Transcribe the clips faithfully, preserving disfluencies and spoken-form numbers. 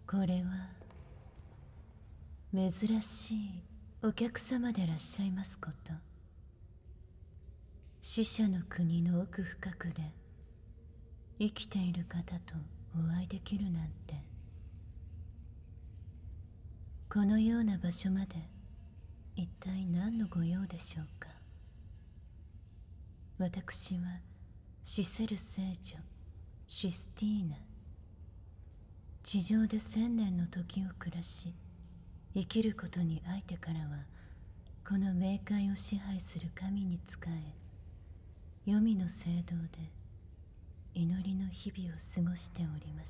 これは珍しいお客様でいらっしゃいますこと。死者の国の奥深くで生きている方とお会いできるなんて。このような場所まで一体何の御用でしょうか。私はシセル聖女システィーナ。地上で千年の時を暮らし生きることにあいてからは、この冥界を支配する神に仕え、黄泉の聖堂で祈りの日々を過ごしております。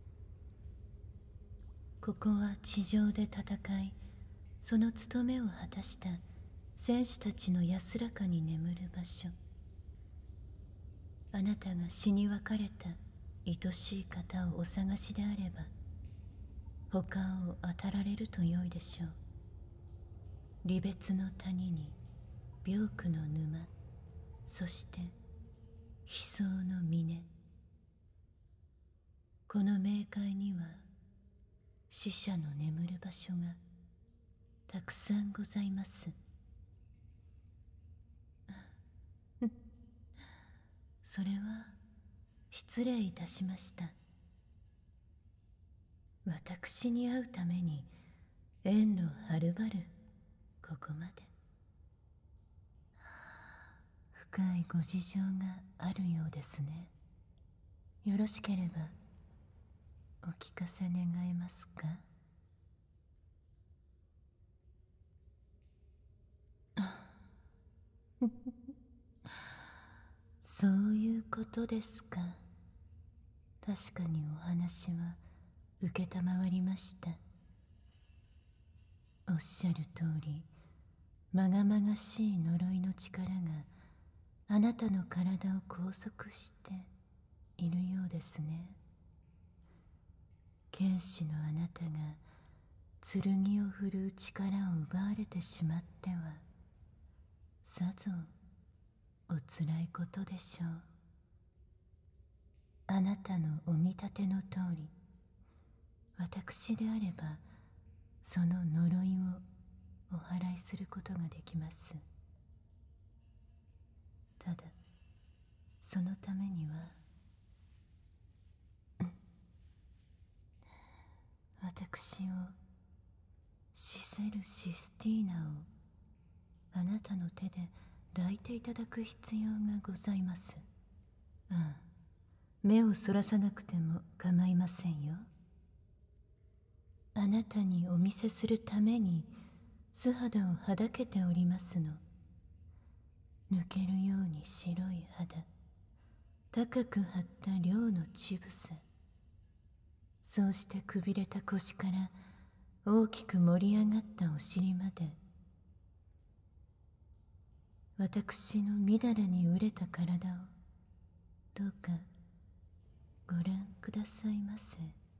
ここは地上で戦い、その務めを果たした戦士たちの安らかに眠る場所。あなたが死に別れた愛しい方をお探しであれば、他を当たられるとよいでしょう。離別の谷に病苦の沼、そして悲壮の峰。この冥界には死者の眠る場所がたくさんございます。それは失礼いたしました。私に会うために遠路はるばるここまで。深いご事情があるようですね。よろしければお聞かせ願えますか。そういうことですか。確かにお話は承りました。おっしゃる通り、まがまがしい呪いの力があなたの体を拘束しているようですね。剣士のあなたが剣を振るう力を奪われてしまっては、さぞおつらいことでしょう。あなたのお見立ての通り、私であればその呪いをお祓いすることができます。ただそのためには、私をシセル・システィーナをあなたの手で抱いていただく必要がございます。ああ、目をそらさなくても構いませんよ。あなたにお見せするために素肌をはだけておりますの。抜けるように白い肌、高く張った両の乳房、そうしてくびれた腰から大きく盛り上がったお尻まで、私のみだらに飢れた体をどうかご覧くださいませ。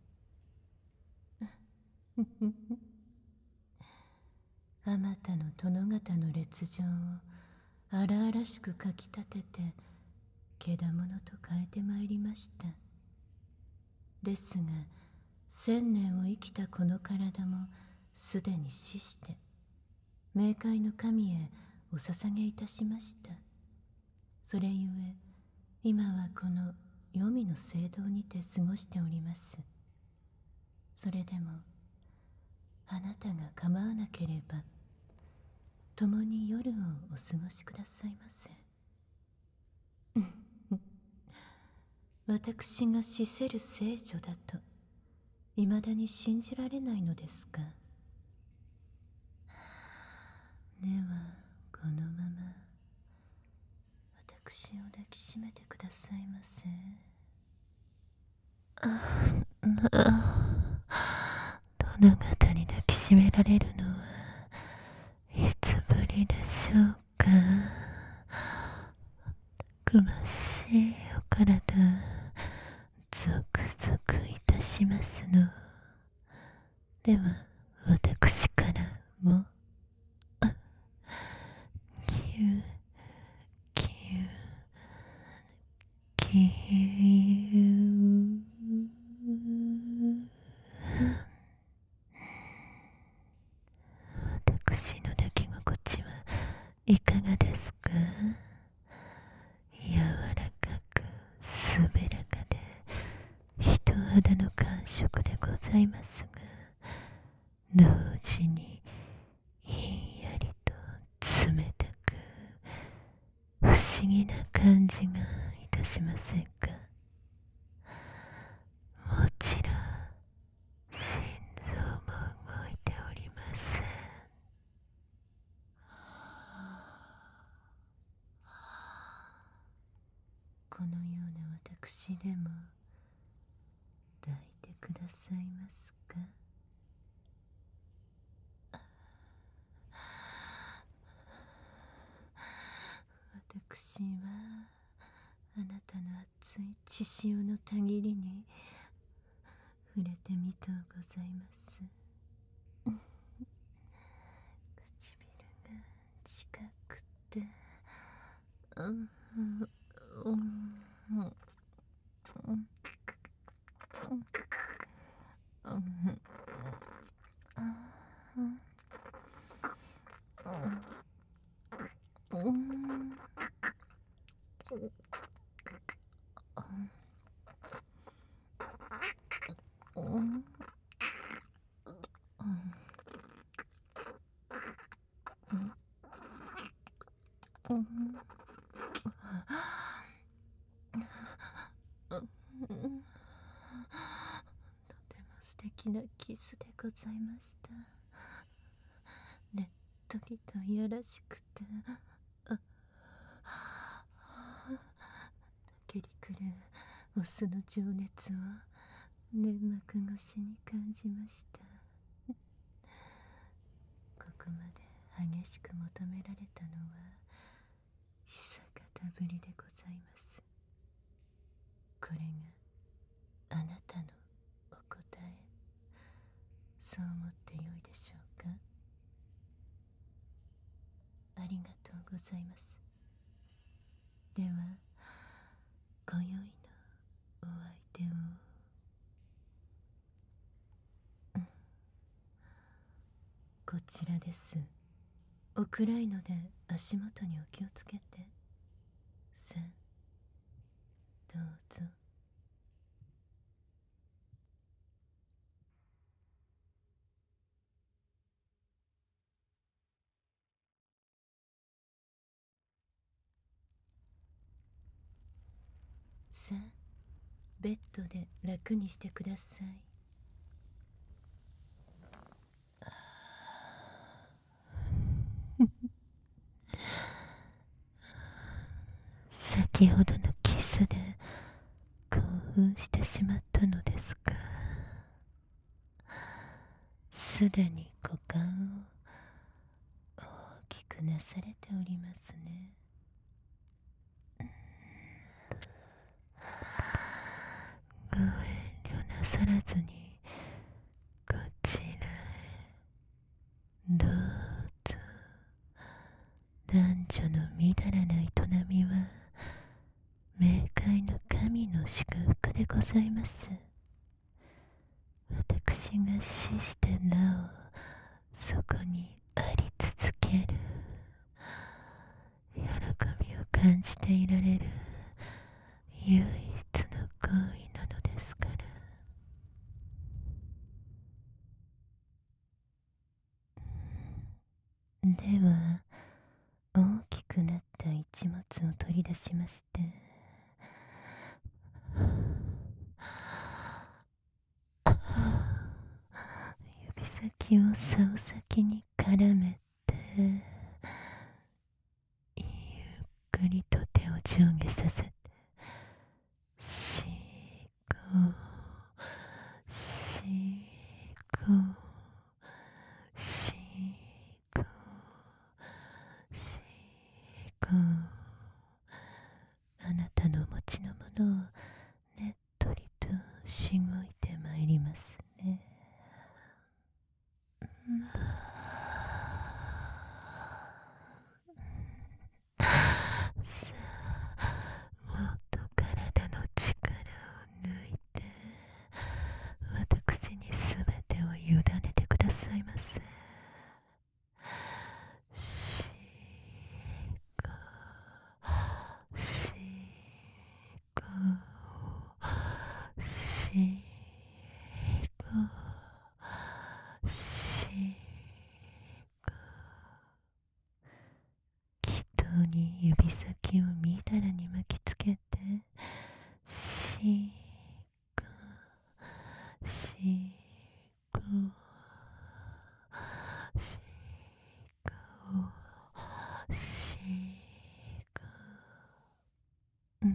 あまたの殿方の烈状を荒々しくかきたてて、けだものと変えてまいりました。ですが千年を生きたこの体もすでに死して、冥界の神へお捧げいたしました。それゆえ今はこの黄泉の聖堂にて過ごしております。それでもあなたが構わなければ、共に夜をお過ごしくださいませ。私が死せる聖女だといまだに信じられないのですか。ではこのまま私を抱きしめてくださいませ。殿方に抱きしめられるのはいつぶりでしょうか。たくましいお体、ゾクゾクいたしますの。では私からもキュキュキュいかがですか？柔らかく滑らかで人肌の感触でございますが、同時にひんやりと冷たく不思議な感じがいたしませんか？もちろん心臓も動いております。このような私でも抱いてくださいますか？私はあなたの熱い血潮のたぎりに触れてみとうございます。唇が近くて、うんうんうんうんとても素敵なキスでございました。ねっとりといやらしくて、あ蹴りくるオスの情熱を粘膜越しに感じました。ここまで激しく求められたのは久方ぶりでございます。これがあなたのお答え、そう思ってよいでしょうか？ありがとうございます。では今宵のお相手を、うん、こちらです。お暗いので足元にお気をつけて。さあどうぞ。さあベッドで楽にしてください。先ほどのキスで興奮してしまったのですか？すでに股間を大きくなされておりますね。ご遠慮なさらずにこちらへどうぞ。男女のみだらな営みは冥界の神の祝福でございます。私が死してなおそこにあり続ける喜びを感じていられる唯一の行為なのですから。では大きくなった一物を取り出しまして、指先を竿先に絡めてゆっくりと手を上下させて、しこしこしこしこ、あなたのお持ちのものをねっとりとしごいてまいりますね。さあもっと体の力を抜いて私にすべてを委ねてくださいませ。し祈祷に指先をみだらに巻きつけて、しくしくしくしくうん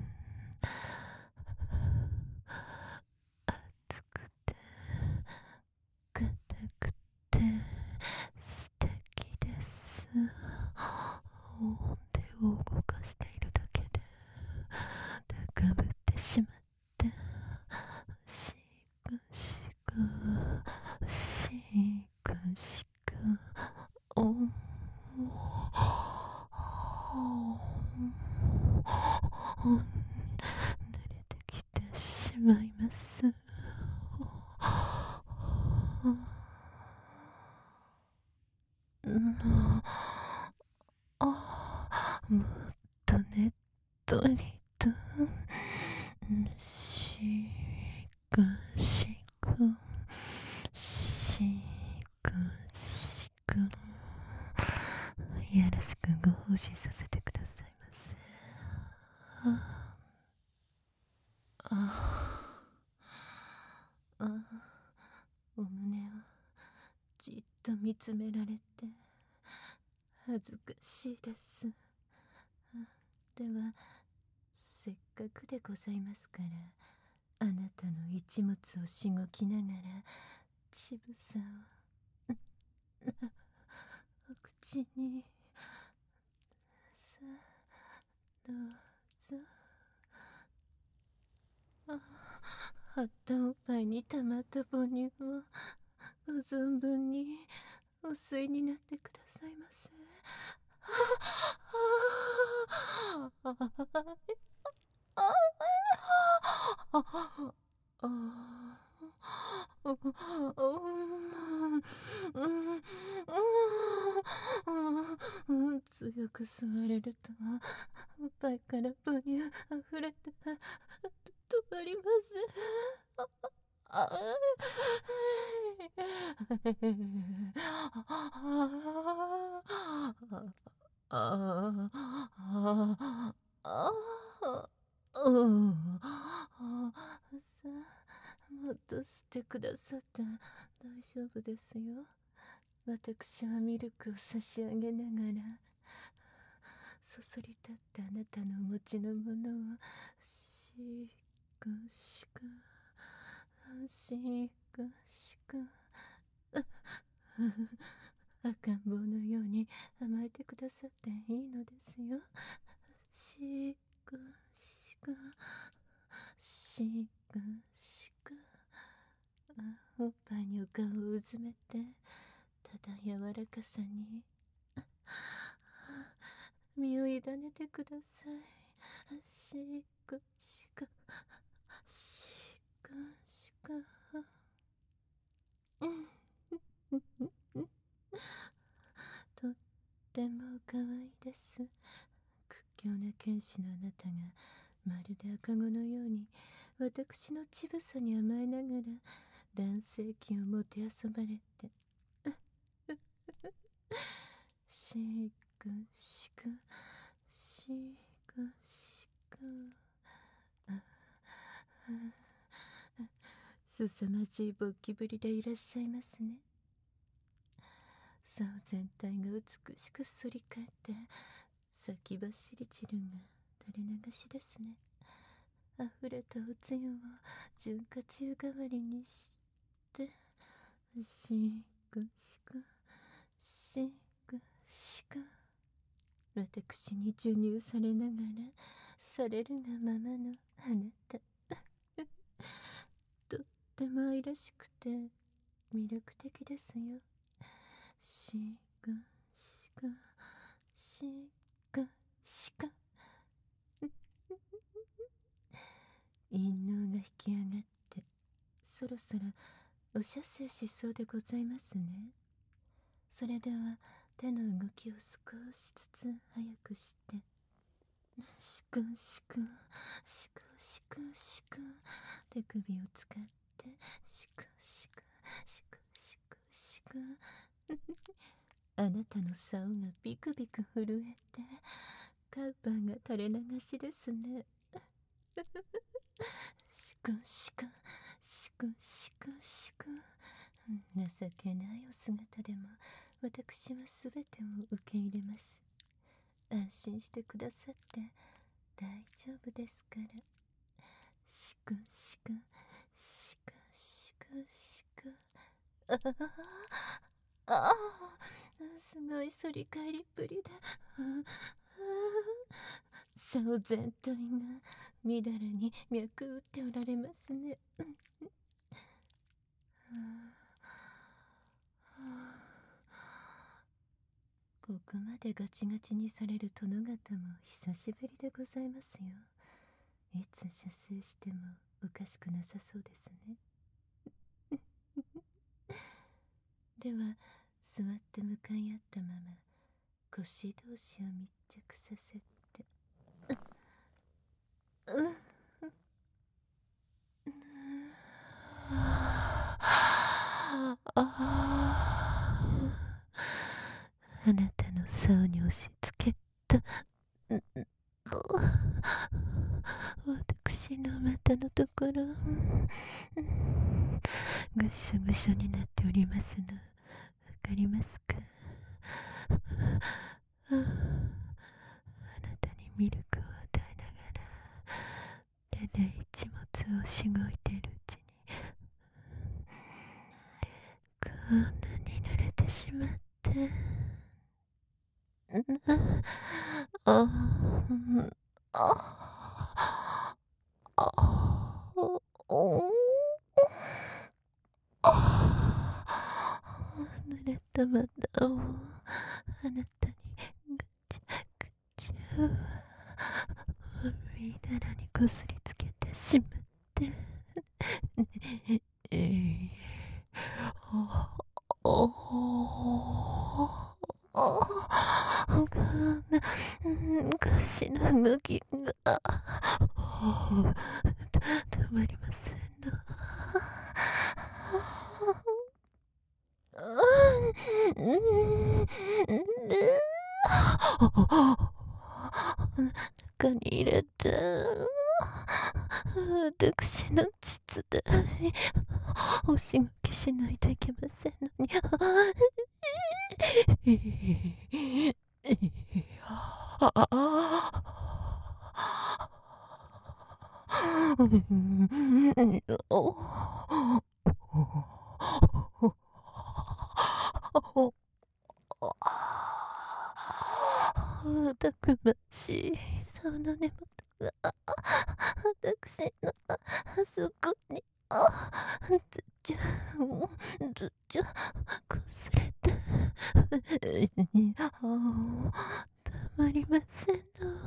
熱くて硬くて素敵です。手を動かしているだけで高ぶってしまって、しくしくしくしくおん濡れてきてしまいます。うんあもっとねっとりとしくしくしくしくやらしくご奉仕させてくださいませ。あああお胸をじっと見つめられて恥ずかしいです。ではせっかくでございますから、あなたの一物をしごきながらちぶさをお口にさどうぞ。あ張ったおっぱいにたまった母乳をご存分にお吸いになってくださいませ。ああ強く吸われるとおっぱいから母乳あふれて止まりません。ああああうんさもっと吸ってくださって大丈夫ですよ。私はミルクを差し上げながらそそり立ってあなたのお持ちのものをしくしくしくしく赤ん坊のように甘えてくださっていいのですよ。しくしくしくしくおっぱいにお顔をうずめてただ柔らかさに身を委ねてください。しくしくしくしくとっても可愛いです。屈強な剣士のあなたがまるで赤子のように私の乳房に甘えながら男性器をもてあそばれてしくしくしくしくすさまじい勃起ぶりでいらっしゃいますね。竿全体が美しく反り返って先走り散るが垂れ流しですね。溢れたおつゆを潤滑油代わりにしてしくしくしくしく私に授乳されながらされるがままのあなたとっても愛らしくて魅力的ですよ。しくしくしくしく陰嚢が引き上がってそろそろお射精しそうでございますね。それでは手の動きを少しずつ早くしてしくしくしくしくしく手首を使ってしくしくしくしくしくあなたの竿がビクビク震えてカウパーが垂れ流しですね。しくしくしくしくしく情けないお姿でも私はすべてを受け入れます。安心してくださって大丈夫ですから。しくしくしくしくしくああああすごい反り返りっぷりで竿全体がみだらに脈打っておられますね。ここまでガチガチにされる殿方も久しぶりでございますよ。いつ射精してもおかしくなさそうですね。では座って向かい合ったまま腰同士を密着させてううあなたの竿に押し付けた私の股のところぐしょぐしょになっておりますのわかりますか？あなたにミルクを与えながら手で一物をしごいているうちにこんなに濡れてしまってああああお濡れた股をあなたにぐちゃぐちゃみだらにこすりつけてしまってええおおおがな腰の動きが止まりませんの。中に入れて私の膣でおしごきしないといけませんのにたくましいその根元が私のあそこにずちゃずちゃこすれてたまりませんの。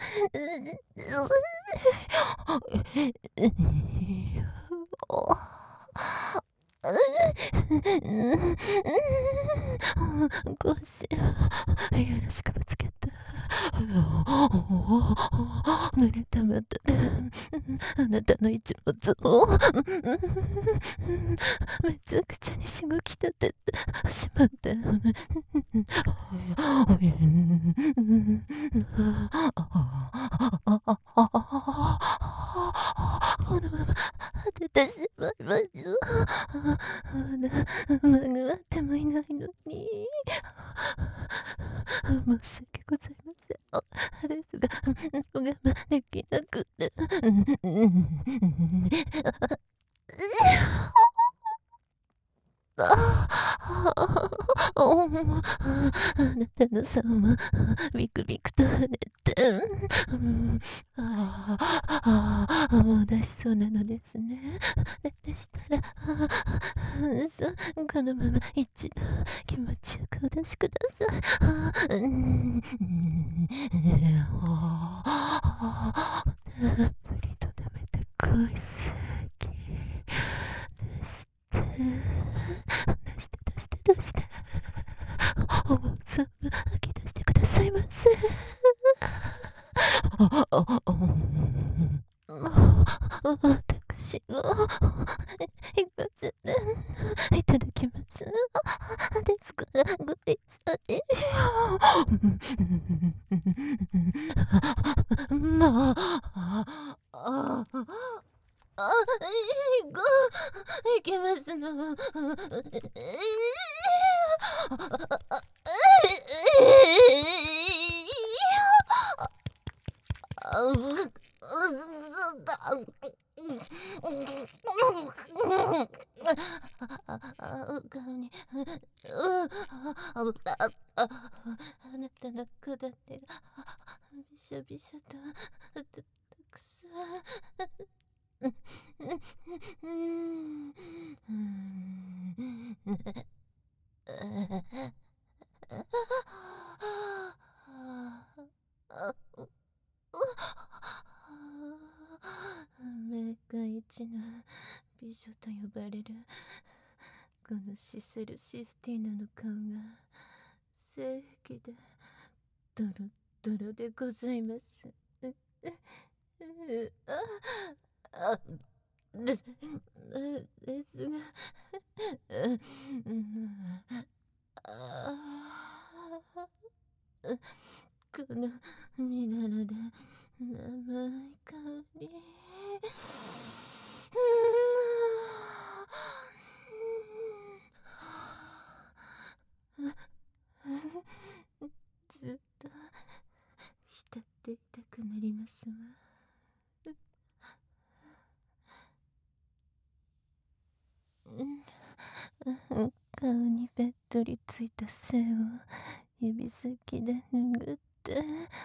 腰をよろしくぶつけて濡れたまたであなたの一物をめちゃくちゃにしごき立ててしまってこのまま当ててしまいましょう。まだ間があってもいないのに申し訳ございませんですが我慢できなくてあなたの竿もビクビクと跳ねてああもう出しそうなのですね。でしたらこのまま一度気持ちよくお出しください。たっぷりと溜めた恋すぎ出して出して出して出して思う存分吐き出してくださいませ。あまあ、あ、あ、いく、いけますの。顔に、あなたの小手がびしょびしょとたくさん。冥界一の美女と呼ばれるこのシセル・システィーナの顔が正義でドロドロでございます。ああでですがあこのみだらで生い香りずっと浸っていたくなりますわ。顔にべっとりついた線を指先で拭って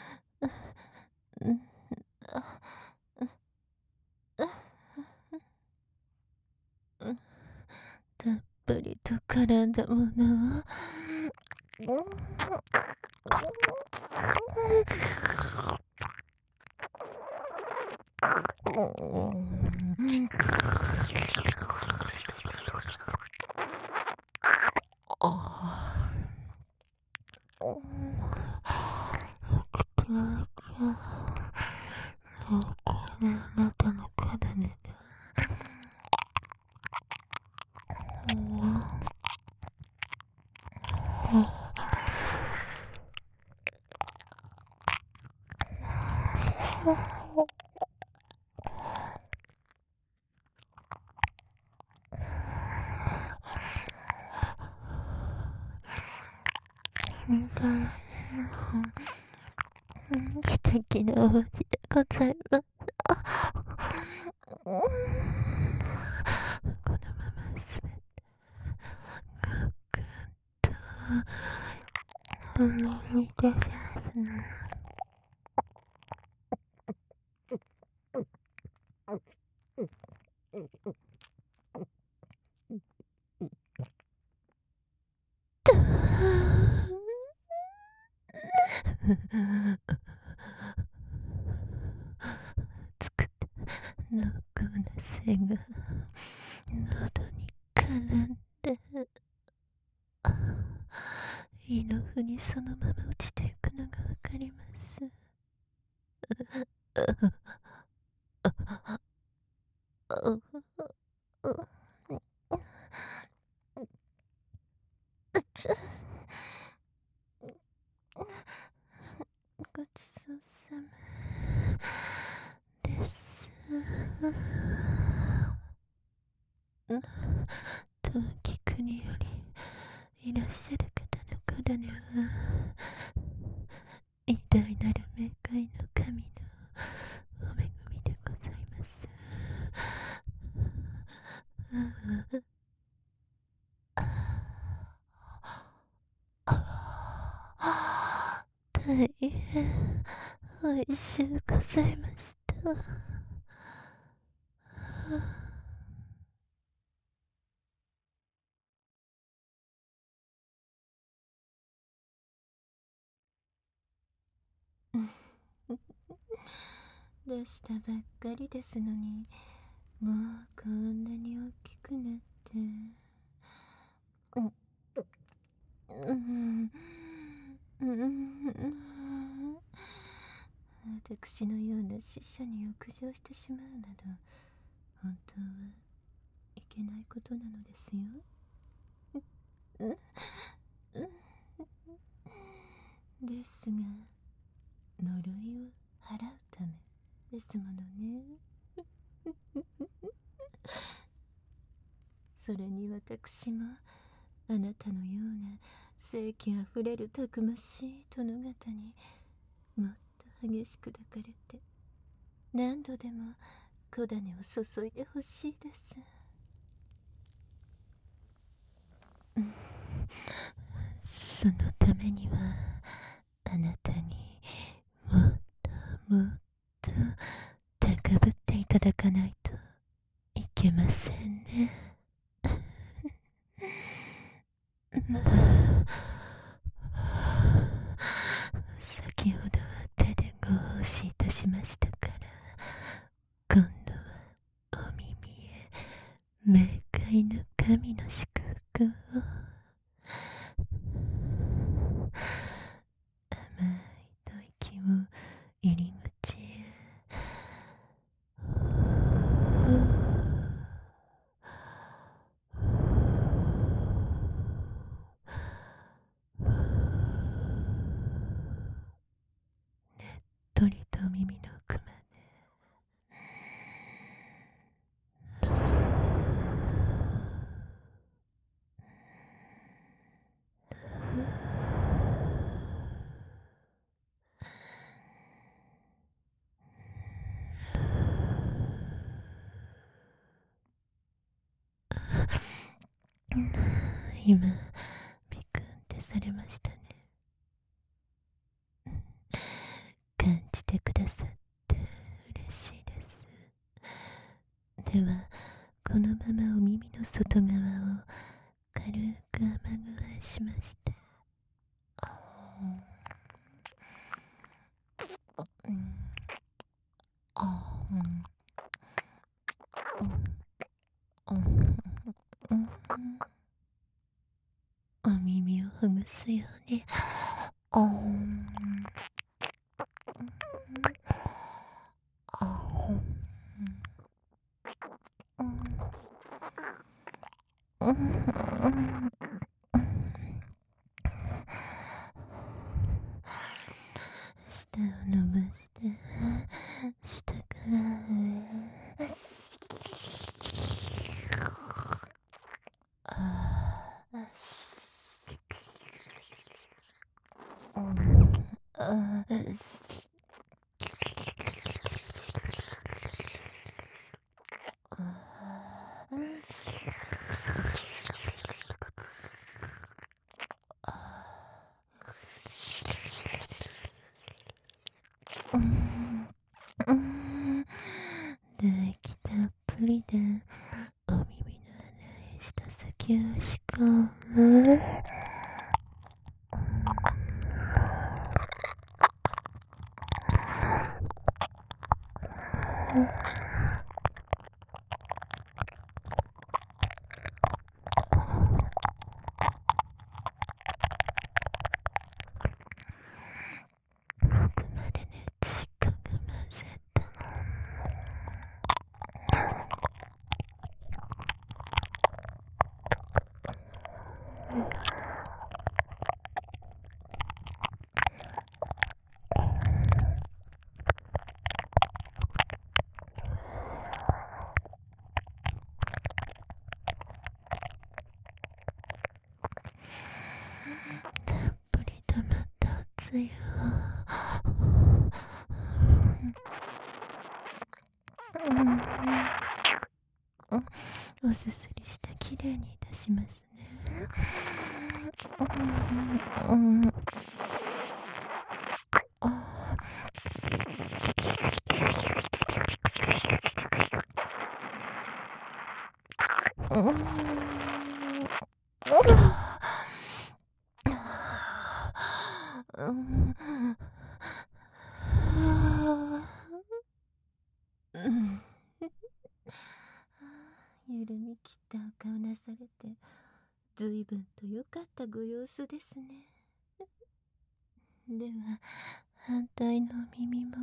たっぷりと絡んだものをあなたの体に素敵なお家でございます。このまますべてごくんと思い出すの。つく濃厚な線が喉に絡んで胃の腑にそのまま落ちていくのがわかります。ごちそうさまです。陶器国よりいらっしゃる方の子種は偉大なる冥界の神のお恵みでございます。大変おいしゅうございました。出したばっかりですのに、もうこんなに大きくなって。うんうんうん私のような死者に浴場してしまうなど本当はいけないことなのですよ。 ですが、呪いを払うためですものね。それに私もあなたのような正気あふれるたくましい殿方にもっと激しく抱かれて何度でも小種を注いでほしいです。そのためにはあなたにもっともっと高ぶっていただかないといけませんね。先ほどは手でご奉仕いたしましたから、今度はお耳へ冥界の神の祝福を。甘い吐息を入り口へ。ねっとりと耳の奥まで。今ビクンってされましたね。感じてくださって嬉しいです。ではこのままお耳の外側を軽く雨具合しまして、うん、あうんうんうんお耳をほぐすように、あんあうんうん舌を伸ばして下から上、あーうんあーうんうん唾液たっぷりでお耳の穴へ舌先をし込む。奥までねしっかく混ぜた。たっぷり溜まったつゆをおすすりしてきれいにいたしますね。うんうん緩み切ったお顔なされてずいぶんと良かったご様子ですね。では反対の耳も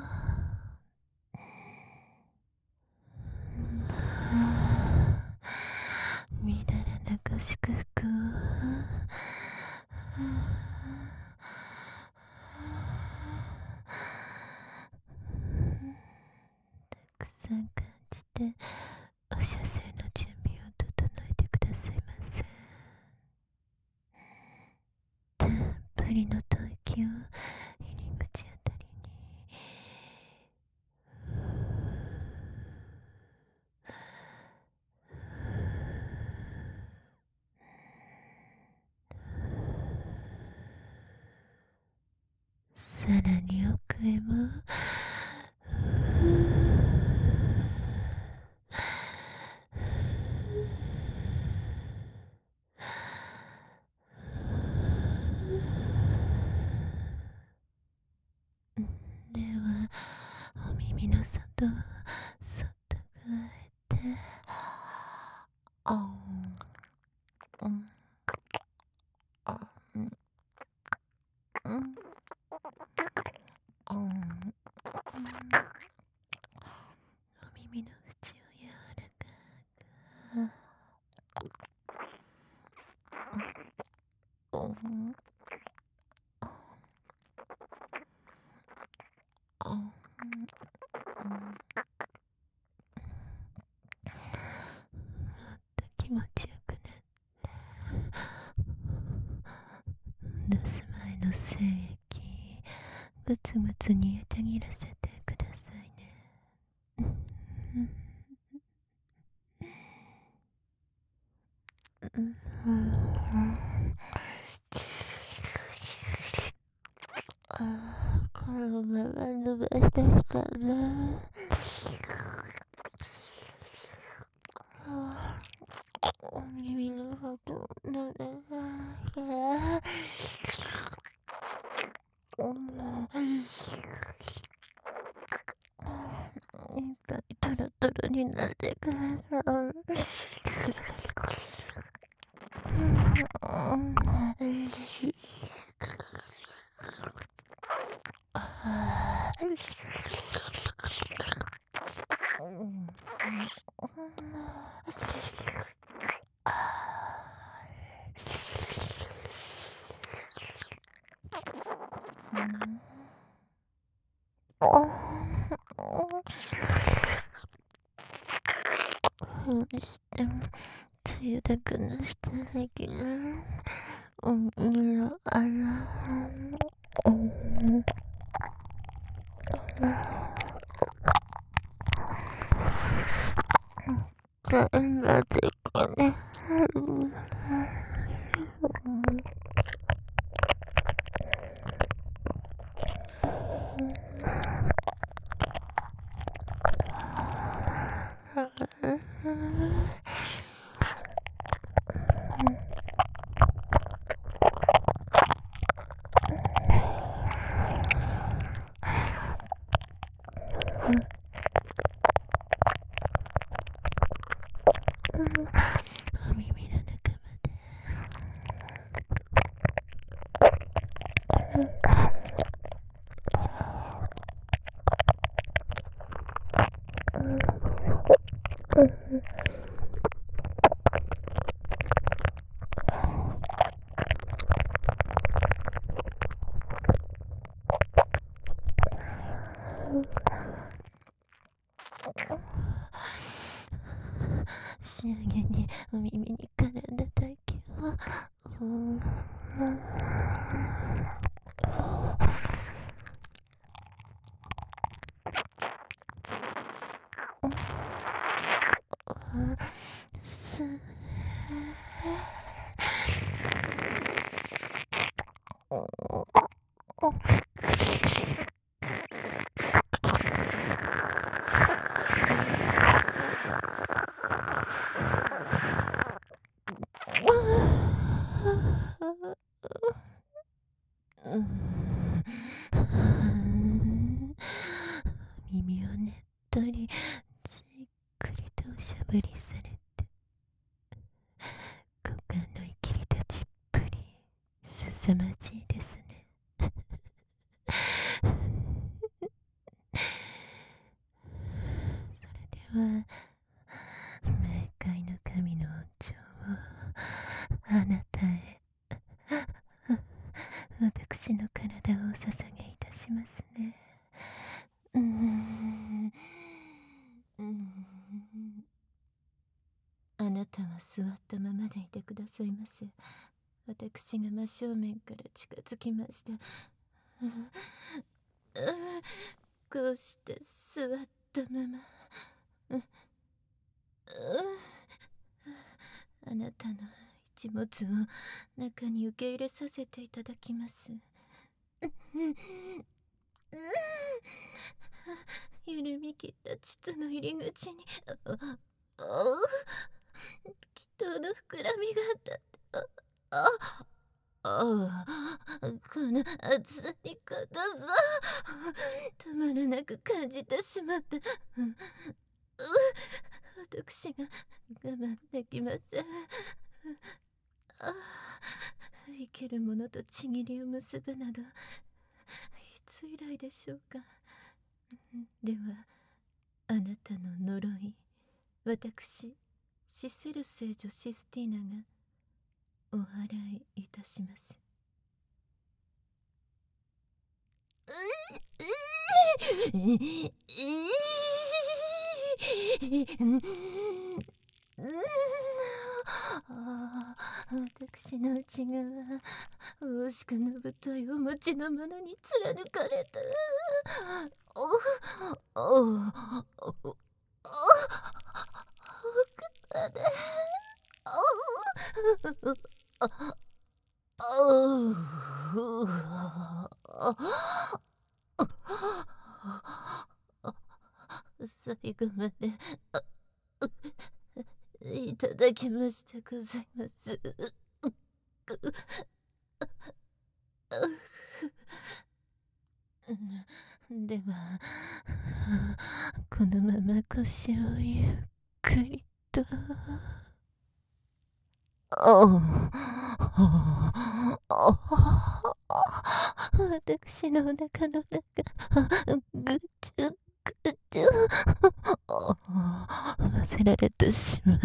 みだらなく祝福をさん感じてお射精の準備を整えてくださいませ。たっぷりの吐息を入り口あたりにさらに奥へもではお耳の外をそっと加えてあんうんあんうんあんお耳の口を柔らかくうんあん気持ちよくね出す前の精液ぐつぐつ煮えたぎらせてくださいね。うんああ、このまま伸ばしたいかな。お耳の外伸ばしたいっぱいトロトロになってください。どうしても梅雨だけの下だけどお耳の穴うん頑張ってこねお耳の中まで仕上げにお耳に絡んだ体験をうんす耳をねっとりじっくりとおしゃぶりされて股間のいきり立ちっぷりすさまじいですね。それでは冥界の神の恩寵をあなたへ私の体をお捧げいたしますね。うーんうーざいます。私が真正面から近づきました。こうして座ったまま、あなたの一物を中に受け入れさせていただきます。緩み切った膣の入り口に気筒の膨らみがあったって、あああこの熱さに硬さたまらなく感じてしまって、私が我慢できません。あ生けるものとちぎりを結ぶなどいつ以来でしょうか。ではあなたの呪い、私シセル聖女システィーナがお祓いいたします。私の内側、大しくの太いお餅のものに貫かれた。おおおお奥で最後までいただきましてございます。ではこのまま腰をゆっくりと。私のお腹の中、ぐちゅぐちゅ混ぜられてしまった。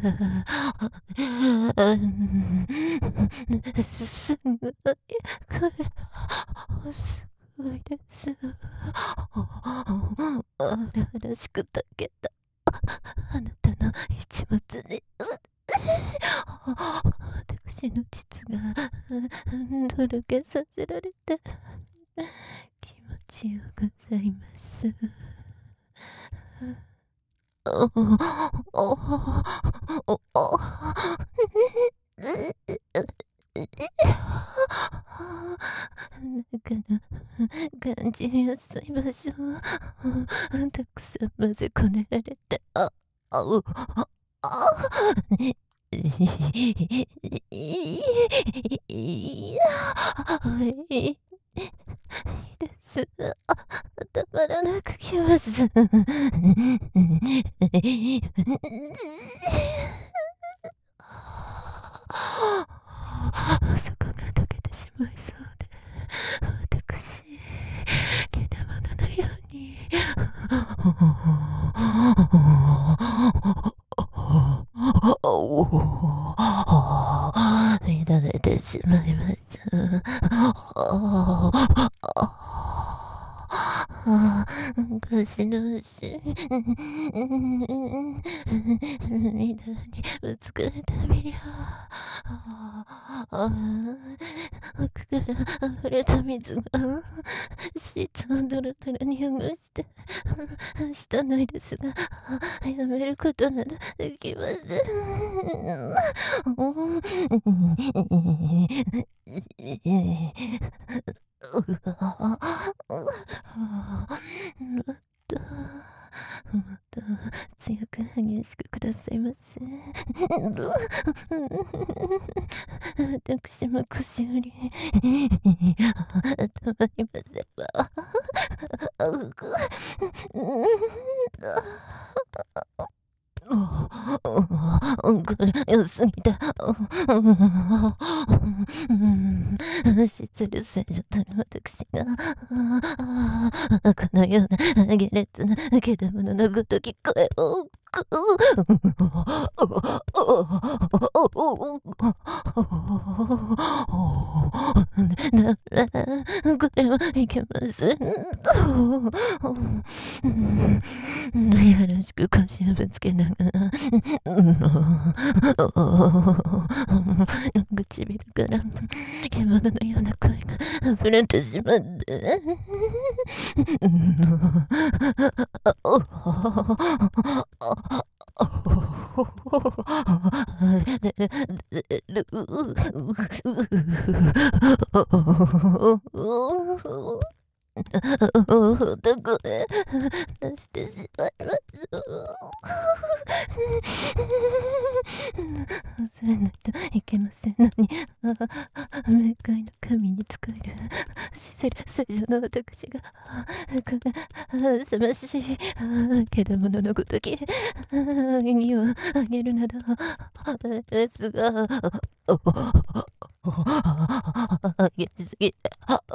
すごい、これすごいです。荒々しく炊けたあなたの一物に私の膣がとろけさせられて気持ちよございます。おおおお中の感じやすい場所をたくさん混ぜこねられて、ああうああいいですたまらなくきます。そこが溶けてしまいそうで、私けだもののように乱れてしまいました。腰の足みだにぶつかるたびに奥から溢れた水がシーツをドロドロに汚してしたのですが、やめることなどできません。もっともっと強く激しくくださいませ。私も腰よりたまりませんわ。これ良すぎた。失礼せ女たる私がこのような下劣なけだもののごとき声をなら、これはいけません。よろしく腰をぶつけながら、唇から獣のような声が溢れてしまって。大声出してしまいます。そうやないといけませんのに、冥界の神に仕えるシセル聖女の私がこのすましい獣のごとき演技をあげるなどですが、あげすぎた。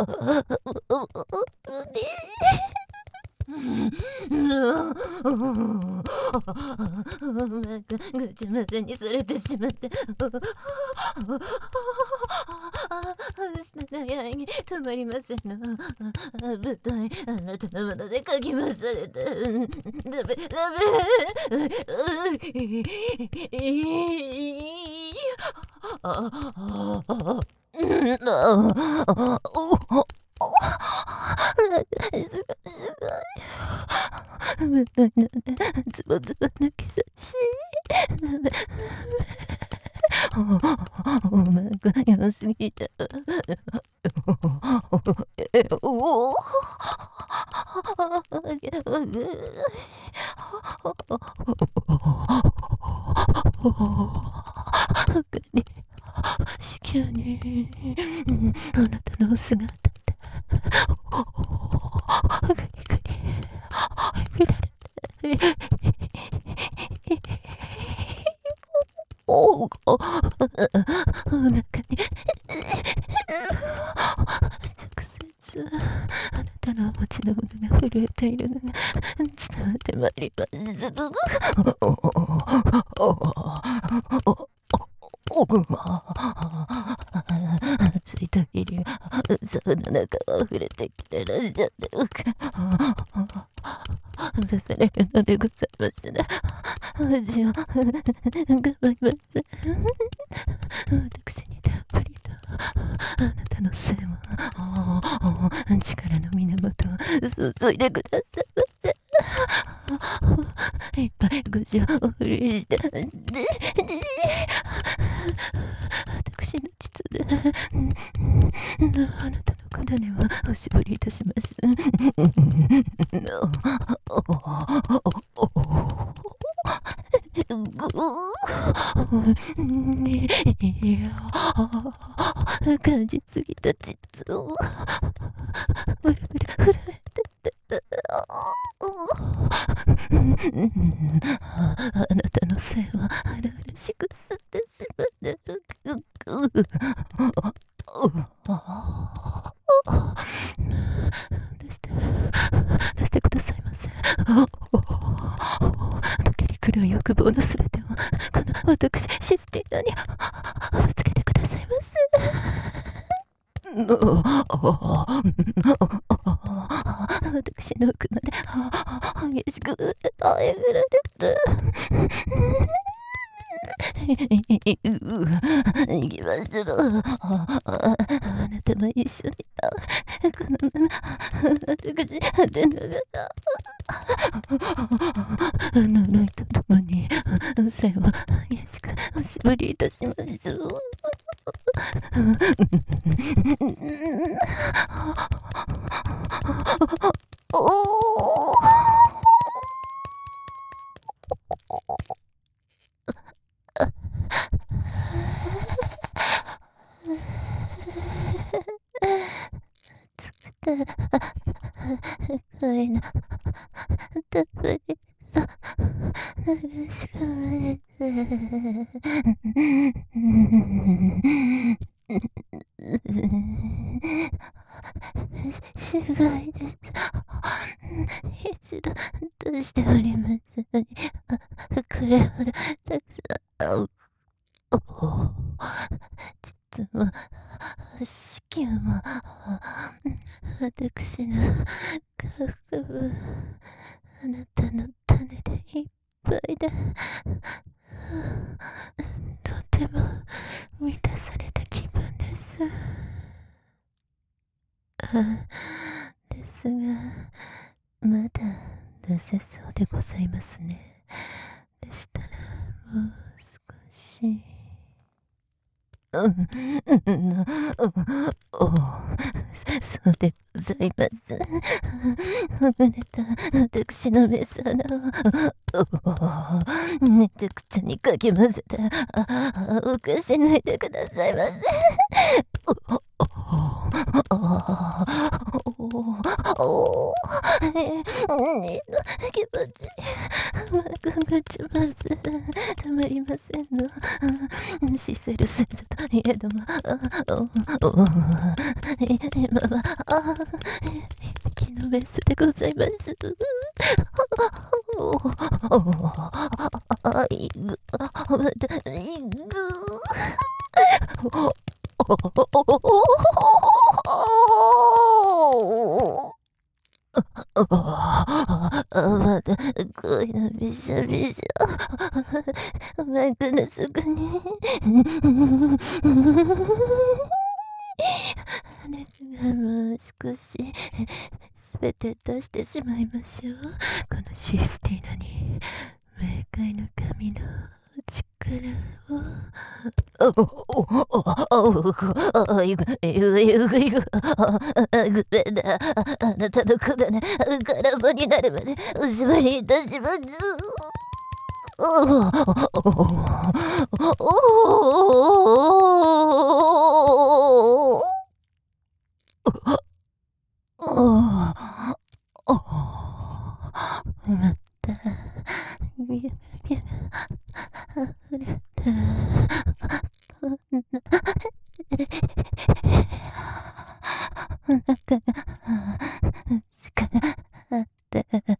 ぐちませにされてしまって、下の矢に止まりませんの。舞台あなたのものでかき回されて、ダメダメ。舞台なんでズボズボ泣きさし、ダメお前が良すぎた。おお死刑にあなたのお姿でガリガリ振られて、おおお腹に直接あなたの持ちのものが震えているのが伝わってまいります。熱い時にその中を触れてきてらっしゃってるか刺されるのでございますね。味を頑張ります。私にたっぷりとあなたの性も力の源を注いでくださいませ。いっぱいご承りして私の膣であなたの小種をおしぼりいたします。感じすぎた膣をブルブル震えてて、あなたの性は荒々しく吸ってしまってる。出して出してくださいませ。溶けり狂う欲望のすべてをこの私システィーナにぶつけてくださいませ。私の奥まで激しくあえぐられて、行きましょう。あなたも一緒にこのまま私当てながら呪いとともに線を激しくおしぼりいたしましょう。おおつくて恋のたっぷり流し込まれて、すごいです。一度出しておりますのにこれほどたくさん、実も子宮も私の下腹部、あなたの種でいっぱいで、とても満たされた気分です。ですが、まだ出せそうでございますね。でしたらもう少し。うん、うん、お、そうでございます。ほぐれた私のメス穴をめちゃくちゃにかき混ぜて、おかしないでくださいませ。おお、えー、気持ちいい。頑張ちます。たまりませんの。シセルセといえども、今は、気のメスでございます。いぐ、また、いぐ。まだ恋のびしょびしょ。マイクの底に。ですが、もう少しすべて出してしまいましょう。このシスティーナに冥界の神の力を。おおおおお、いぐいぐいぐいぐ、ぐめんな、あなたの子だね、空ばになるまでおしまいいたします。おおおおおお、またみみあふれたこんなお腹が力あった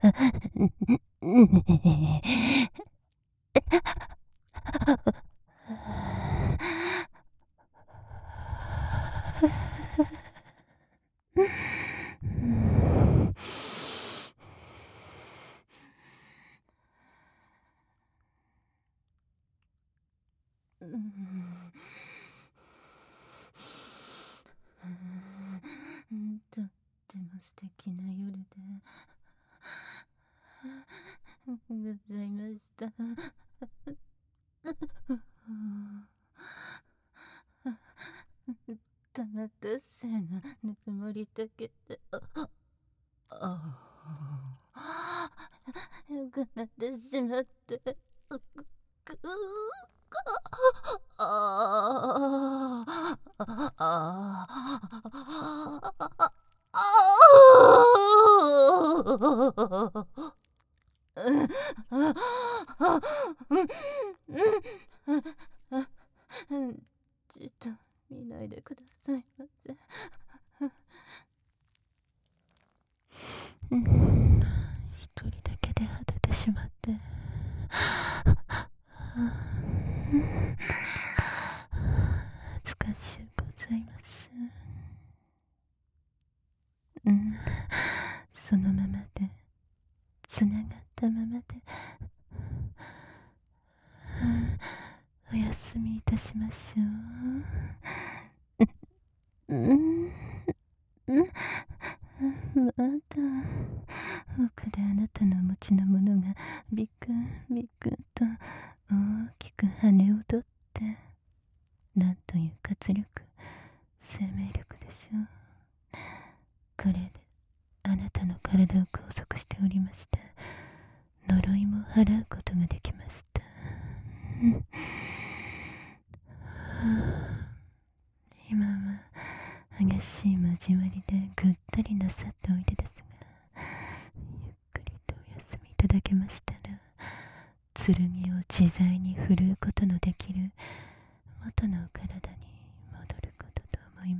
とっても素敵な夜でございました。たまたせのぬくもりだけで、ああ、よくなってしまって、うくくああああちっと見ないでくださいませ。一人だけで果ててしまって、恥ずかしゅうございます。うん、そのままで、つながったままで、おやすみいたしましょう。うん、うん、まだ奥であなたのお持ちのものがビクンビクンと大きく跳ね踊って、なんという活力、生命力でしょう。これであなたの体を拘束しておりました呪いも払うことができました。今は激しい交わりでぐったりなさっておいでですが、ゆっくりとお休みいただけましたら、剣を自在に振るうことのできる元のお体に戻ることと思います。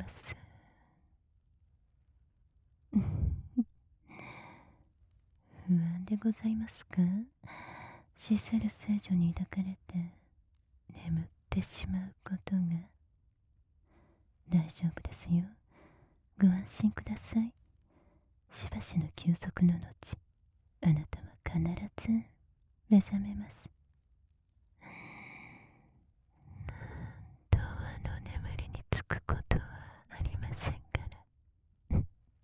不安でございますか？ シセル聖女に抱かれて眠ってしまうことが。大丈夫ですよ。ご安心ください。しばしの休息の後、あなたは必ず目覚めます。童話の眠りにつくことはありませんから。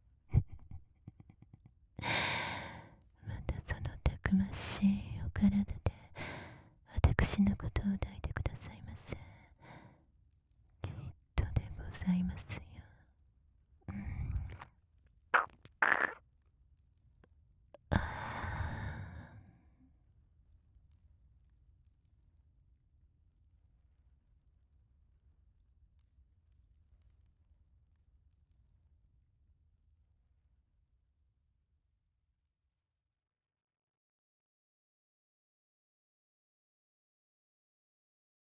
またそのたくましいお体で私のことを抱いてくださいませ。きっとでございますよ。